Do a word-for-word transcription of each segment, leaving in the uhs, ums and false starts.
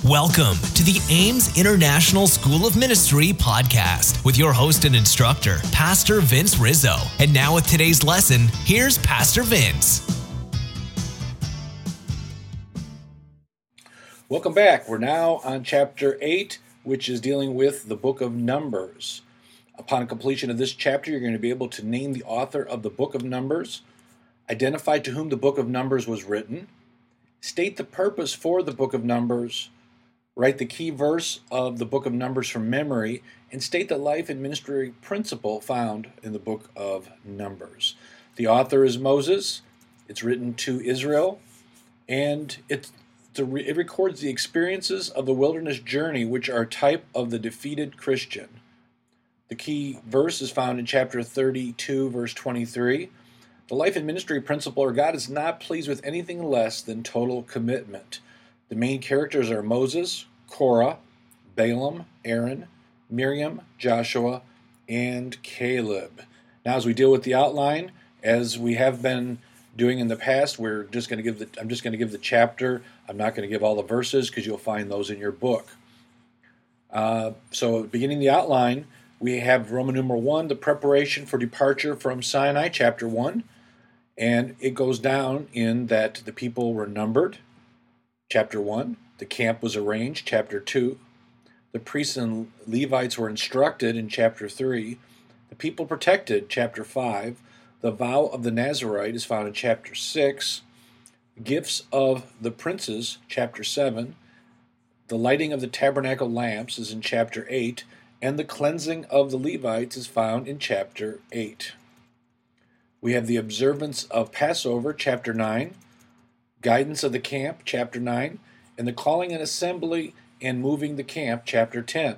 Welcome to the Ames International School of Ministry podcast with your host and instructor, Pastor Vince Rizzo. And now with today's lesson, here's Pastor Vince. Welcome back. We're now on chapter eight, which is dealing with the book of Numbers. Upon completion of this chapter, you're going to be able to name the author of the book of Numbers, identify to whom the book of Numbers was written, state the purpose for the book of Numbers, write the key verse of the book of Numbers from memory, and state the life and ministry principle found in the book of Numbers. The author is Moses. It's written to Israel, and it, it records the experiences of the wilderness journey, which are a type of the defeated Christian. The key verse is found in chapter thirty-two, verse twenty-three. The life and ministry principle are God is not pleased with anything less than total commitment. The main characters are Moses, Korah, Balaam, Aaron, Miriam, Joshua, and Caleb. Now, as we deal with the outline, as we have been doing in the past, we're just going to give the I'm just going to give the chapter. I'm not going to give all the verses because you'll find those in your book. Uh, so, beginning the outline, we have Roman numeral one, the preparation for departure from Sinai, chapter one, and it goes down in that the people were numbered. Chapter one, the camp was arranged. Chapter two, the priests and Levites were instructed. In chapter three, the people protected. Chapter five, the vow of the Nazirite is found in chapter six. Gifts of the princes, chapter seven. The lighting of the tabernacle lamps is in chapter eight. And the cleansing of the Levites is found in chapter eight. We have the observance of Passover, chapter nine. Guidance of the camp, chapter nine, and the calling and assembly and moving the camp, chapter ten.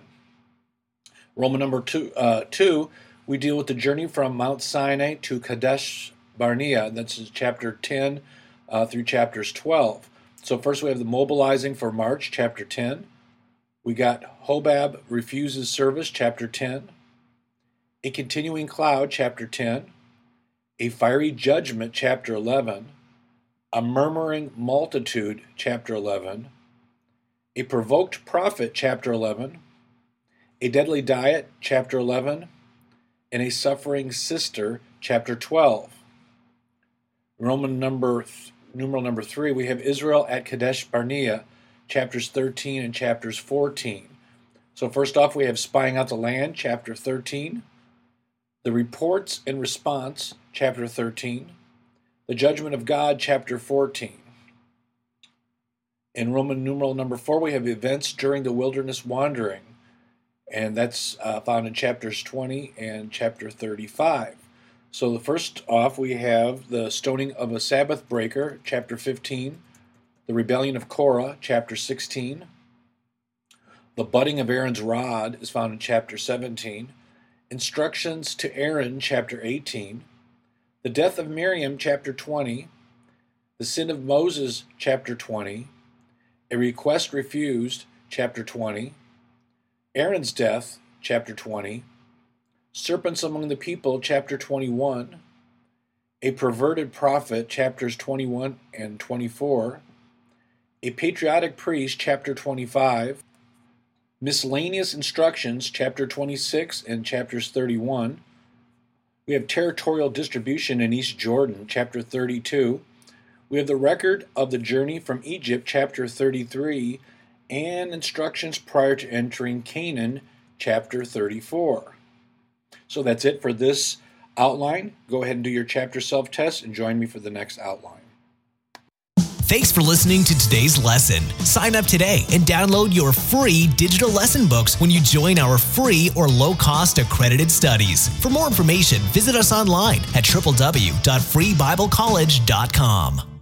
Roman number two, uh, two, we deal with the journey from Mount Sinai to Kadesh Barnea. That's chapter ten uh, through chapters twelve. So first we have the mobilizing for march, chapter ten. We got Hobab refuses service, chapter ten. A continuing cloud, chapter ten. A fiery judgment, chapter eleven. A murmuring multitude, chapter eleven. A provoked prophet, chapter eleven. A deadly diet, chapter eleven. And a suffering sister, chapter twelve. Roman number numeral number three, we have Israel at Kadesh Barnea, chapters thirteen and chapters fourteen. So first off, we have spying out the land, chapter thirteen. The reports and response, chapter thirteen. The judgment of God, chapter fourteen. In Roman numeral number four, we have events during the wilderness wandering, and that's uh, found in chapters twenty and chapter thirty-five. So the first off, we have the stoning of a Sabbath breaker, chapter fifteen. The rebellion of Korah, chapter sixteen. The budding of Aaron's rod is found in chapter seventeen. Instructions to Aaron, chapter eighteen. The death of Miriam, chapter twenty. The sin of Moses, chapter twenty. A request refused, chapter twenty. Aaron's death, chapter twenty. Serpents among the people, chapter twenty-one. A perverted prophet, chapters twenty-one and twenty-four. A patriotic priest, chapter twenty-five. Miscellaneous instructions, chapter twenty-six and chapters thirty-one. We have territorial distribution in East Jordan, chapter thirty-two. We have the record of the journey from Egypt, chapter thirty-three, and instructions prior to entering Canaan, chapter thirty-four. So that's it for this outline. Go ahead and do your chapter self-test and join me for the next outline. Thanks for listening to today's lesson. Sign up today and download your free digital lesson books when you join our free or low-cost accredited studies. For more information, visit us online at w w w dot free bible college dot com.